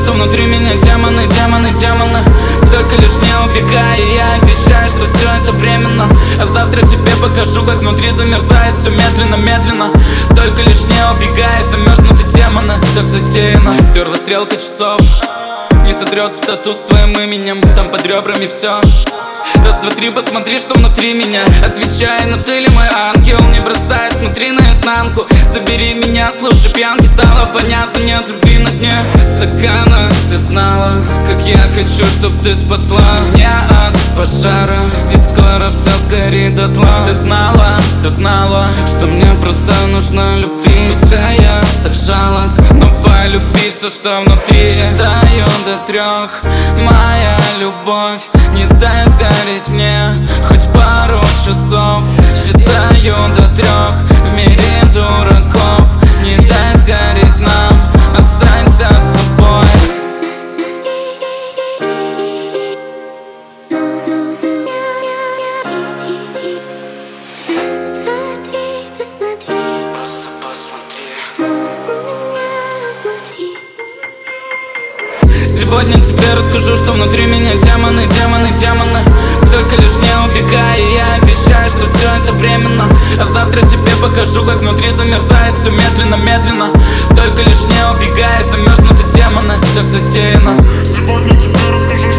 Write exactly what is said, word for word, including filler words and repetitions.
что внутри меня демоны, демоны, демоны. Только лишь не убегай, и я обещаю, что все это временно. А завтра тебе покажу, как внутри замерзает все медленно, медленно. Только лишь не убегай, замерзнуты демоны. Так затеяно, стерла стрелка часов, не сотрется статус с твоим именем. Там под ребрами все. Раз, два, три, посмотри, что внутри меня. Отвечай, ну ты ли мой ангел? Не бросай, смотри наизнанку. Забери меня с лучшей пьянки. Стало понятно, нет любви на дне стакана. Ты знала, как я хочу, чтоб ты спасла меня от пожара, ведь скоро все сгорит дотла. Ты знала, ты знала, что мне просто нужно любить. Пускай я так жалок, но полюби все, что внутри. Считаю до трех, моя любовь. Не дай сгореть мне хоть пару часов. Считаю до трех, в мире дураков. Не дай сгореть нам, останься с собой. Посмотри, просто посмотри, что у меня внутри. Сегодня тебе расскажу, что внутри меня демоны, демоны, демоны. Только лишь не убегай, и я обещаю, что все это временно. А завтра тебе покажу, как внутри замерзает все медленно, медленно. Только лишь не убегай, замерзнуты демоны. Так затеяно. Сегодня тебе расскажу,